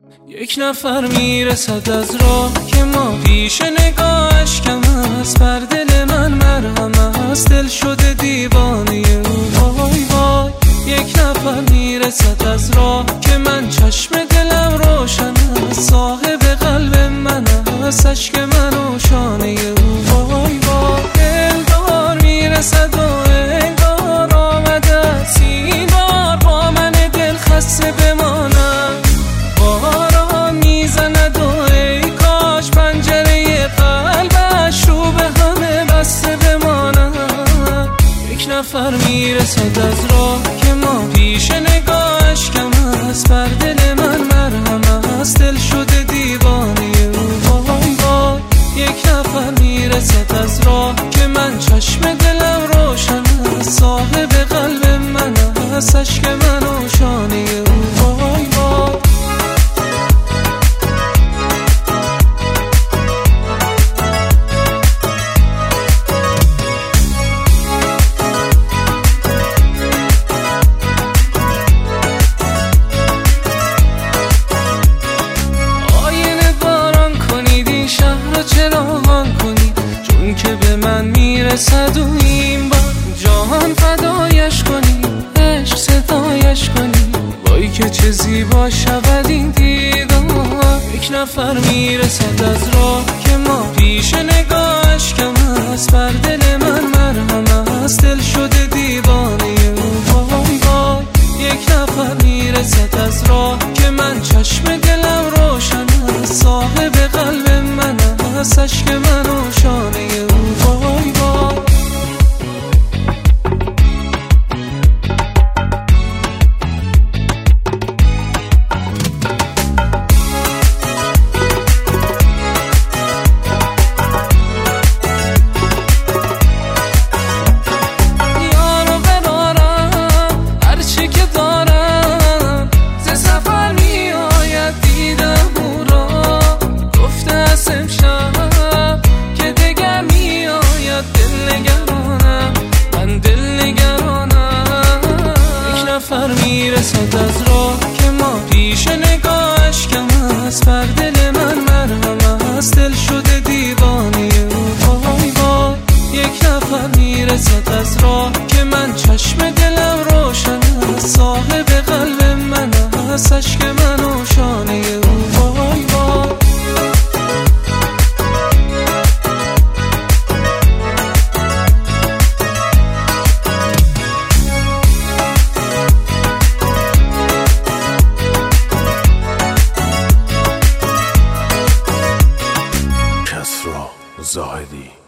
یک نفر میرسد از راه که ما پیش نگاهش کم است، بر دل من مرهم است، دل شده دیوانه او. وای وای یک نفر میرسد از راه که من چشم دلم روشن است، صاحب قلب من است، اشک من و شانه او. وای وای دلدار میرسد و انگار آمده است این بار با من دل خسته بمانم. باران میزند و ای کاش پنجره قلبش رو به همه بسته بمانم. یک نفر میرسد از راه که ما پیش نگاهش کم است، بر دل من مرهم است، دل شده دیوانه او. وای وای یک نفر میرسد از راه که من چشم دلم روشن است، صاحب قلب من است، اشک من و شانه او. وای وای چراغان کنی چون که به من میرسد و این بار جهان فدایش کنی، عشق صدایش کنی. وای که چه زیبا شود این دیدار. یک نفر میرسد از راه که ما پیش نگاهش کم است، بر دل من مرهم است، دل شده دیوانه او. وای وای یک نفر میرسد از راه که من چشم دلم روشن است، صاحب قلب من است، اشک من و شانه او. وای وای یارو ببارم هرچی که دارم، ز سفر می آید دیدم او را. گفته است امشب که دگر می آید، دل نگرانم من، دل نگرانم. یک نفر میرسد از راه که ما پیش نگاهش کم است، بر دل من مرهم است، دل شده دیوانه او. وای وای یک نفر میرسد از راه که من چشم دلم روشن است، صاحب قلب من است، اشک من و شانه او. وای وای کسری زاهدی.